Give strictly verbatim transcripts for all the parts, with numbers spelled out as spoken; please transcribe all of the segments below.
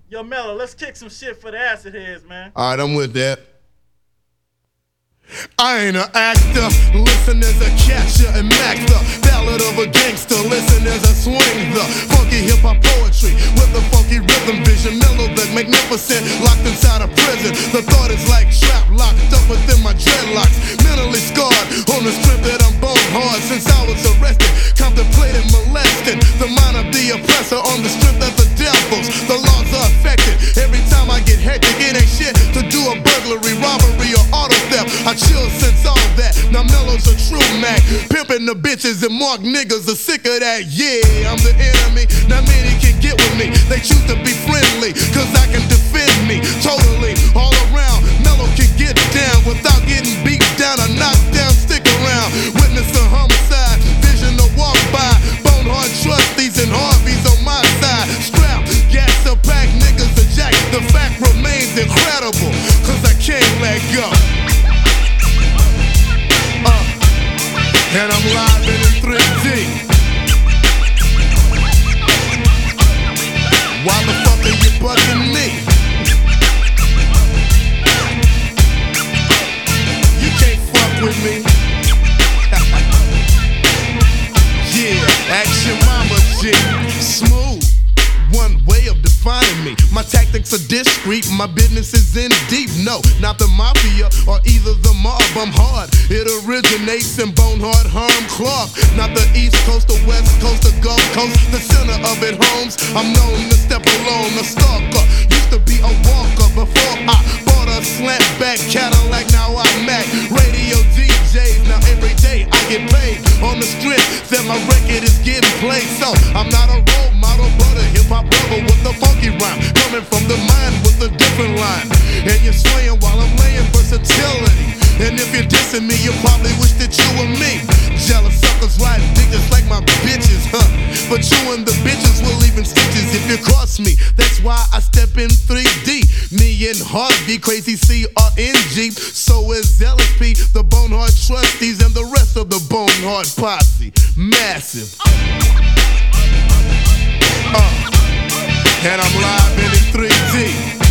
Yo, Mello, let's kick some shit for the acid heads, man. All right, I'm with that. I ain't an actor, listen as a catcher and max the ballad of a gangster, listen as I swing the funky hip-hop poetry with the funky rhythm vision, mellow but magnificent, locked inside a prison. The thought is like trap locked up within my dreadlocks, mentally scarred on the strength that I'm bone hard since I was arrested, contemplating molesting the mind of the oppressor on the strength of the devils. The laws are affected every time I get hectic. It ain't shit to do a burglary, robbery, or auto theft. I chill since all that. Now Mello's a true Mac, pimping the bitches and mark niggas are sick of that. Yeah, I'm the enemy. Not many can get with me. They choose to be friendly, cause I can defend me totally all around. Mello can get down without getting beat down or knocked down. Stick around, witness a homicide, vision to walk by. Bone hard trustees and Harveys on my side. Strap, gas to pack, niggas a jack. The fact remains incredible, cause I can't let go. And I'm live in three D. Why the fuck are you bugging me? You can't fuck with me. Yeah, ask your mama, G. Smooth. One way of defining me. My tactics are discreet, my business is in deep. No, not the mafia or either the mob. I'm hard. It originates in Bonehard Harm Clark. Not the East Coast or West Coast or Gulf Coast. The center of it, Holmes. I'm known to step alone, a stalker. Used to be a walker before I bought a slant back Cadillac. Now I'm Mac. Radio D Js. Now every day I get paid on the strength that my record is getting played. So I'm not a role model, but a hip hop brother with a funky rhyme, coming from the mind with a different line. And you're swaying while I'm laying versatility. And if you're dissing me, you probably wish that you were me. Jealous suckers ride dick just like my bitches, huh? But you and the bitches will leave in stitches if you cross me. That's why I step in three D. Me and Harvey, Crazy C R N G. So is L S P, the Bonehard Trustees, and the rest of the Bonehard Posse. Massive. Uh. And I'm live in three D.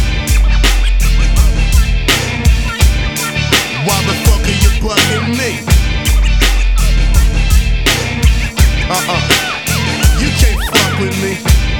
Why the fuck are you bugging me? Uh-uh. You can't fuck with me.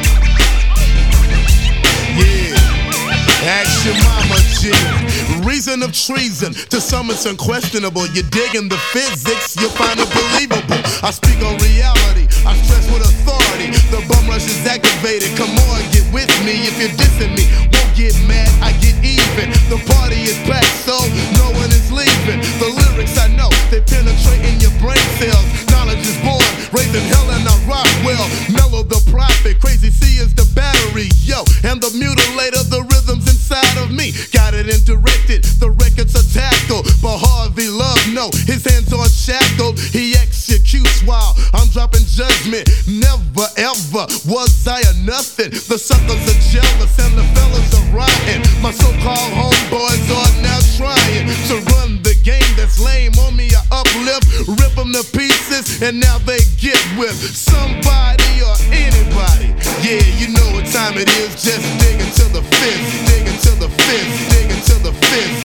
Yeah. Ask your mama, G. Reason of treason, to some it's unquestionable. You're digging the physics, you find it believable. I speak on reality, I stress with authority. The bum rush is activated, come on, get with me. If you're dissing me, won't get mad, I get even. The party is packed, so no one is leaving. The lyrics I know, they penetrate in your brain cells. Knowledge is born, raising hell and I rock well. Mellow the prophet, Crazy C is the battery, yo. And the mutilator, the rhythms inside of me. Got it and directed, the records are tackled. But Harvey Love, no, his hands are shackled. He executes while I'm dropping judgment. Never ever was I a nothing. The suckers are jealous and the fellas are rotting. My so-called homeboys are now trying to run the game that's lame. On me I uplift, rip them to pieces, and now they get with somebody or anybody. Yeah, you know what time it is, just dig into the fence, dig into the fence, dig into the fence.